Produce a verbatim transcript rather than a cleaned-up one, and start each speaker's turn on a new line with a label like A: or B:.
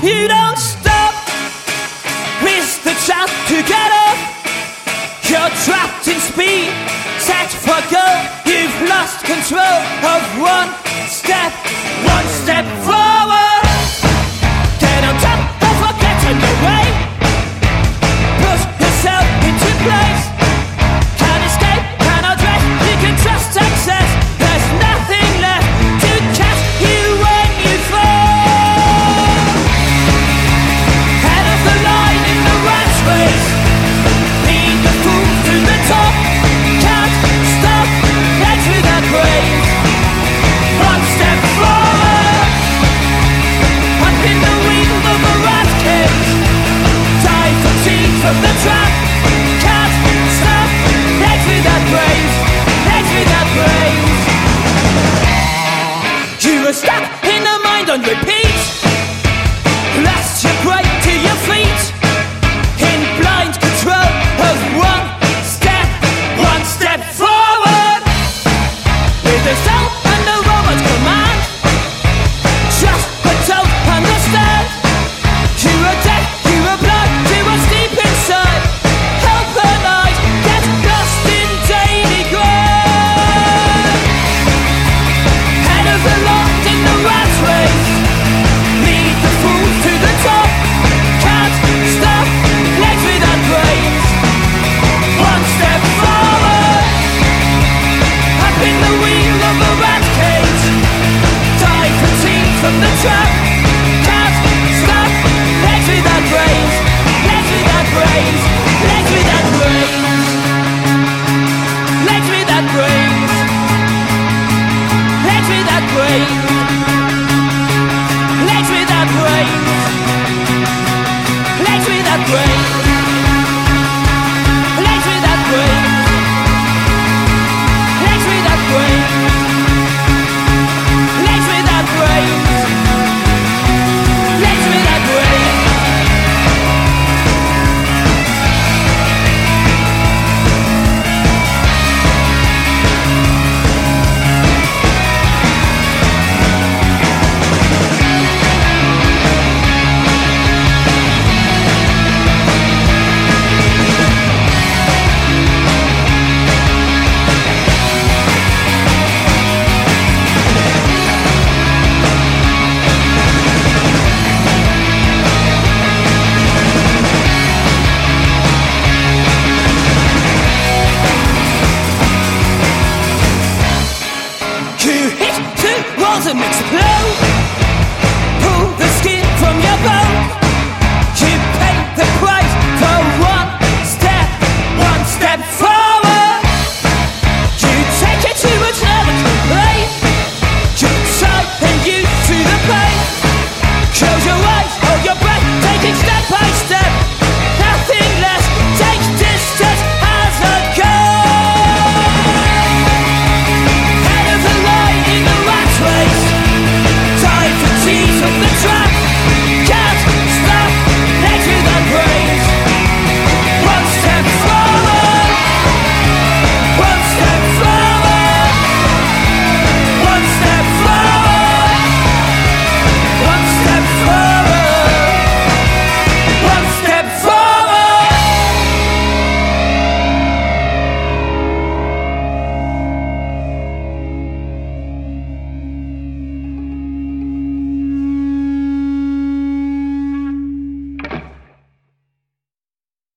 A: you don't stop. Miss the chance to get up. You're trapped in speed, set for go. You've lost control of one step, one step forward. Get on top and forget on your way. Put yourself into place. Can't escape, cannot rest. You can just access. There's nothing left to catch you when you fall. Head of the line in the rat race. Lead the fool to the top. Can't stop, legs without brains. One step forward. Up in the wheel of a rat cage. Dive for teeth from the trap. Can't stop, legs without brains. Legs without brains. You were stuck in the mind on repeat. Lost your brain to your feet. In blind control of one step, one step forward. With the soul and the robot command. Just but don't understand. You were deaf, you were blind, you were deep inside. Help her light, get lost in daily grind. Head of the lot in the rat race. Lead the fool to the top. Can't stop, legs without brains. One step forward. Up in the wheel of a rat cage. Dive for teeth from the trap. Can't stop, legs without brains. Legs without brains. Legs without brains. Legs without brains. Legs without brains. Legs without brains. Legs without brains. Legs without brains. Legs without brains. Legs without brains. Legs without brains. You hit two walls and explode. Pull the skin from your bone. You pay the price for what